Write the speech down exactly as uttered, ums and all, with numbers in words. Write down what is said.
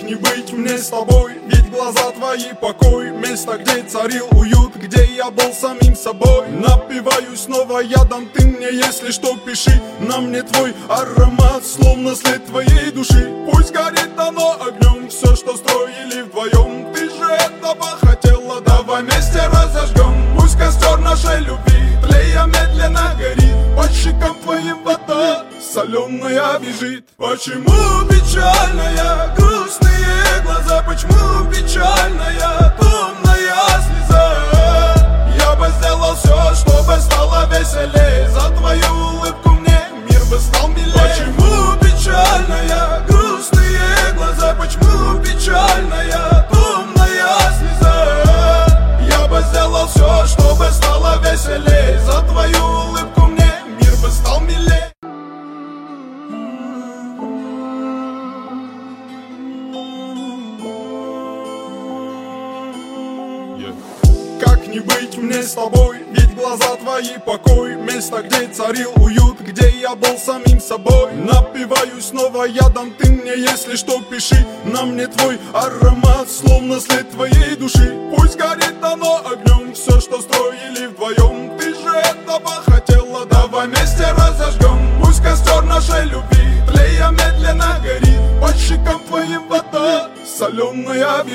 не быть мне с тобой? Ведь глаза твои покой, место, где царил уют, где я был самим собой. Напиваюсь снова ядом, ты мне, если что, пиши. На мне твой аромат, словно след твоей души. Пусть горит оно огнем, все, что строили вдвоем. Ты же этого хотела, давай вместе разожгем. Пусть костер нашей любви, тлея медленно горит. По щекам твоим вода соленая бежит. Почему печальная, грустные глаза? Почему печальная, томная слеза? Я бы сделал все, чтобы стало веселей. За твою улыбку мне мир бы стал милей. Почему печальная, грустные глаза? Почему печальная, томная слеза? Я бы сделал все, чтобы стало веселей. За твою улыбку мне мир бы стал милей. Как не быть мне с тобой? Ведь глаза твои покой, место, где царил уют, где я был самим собой. Напиваюсь снова ядом, ты мне, если что, пиши. На мне твой аромат, словно след твоей души. Пусть горит оно огнем, все, что строили вдвоем.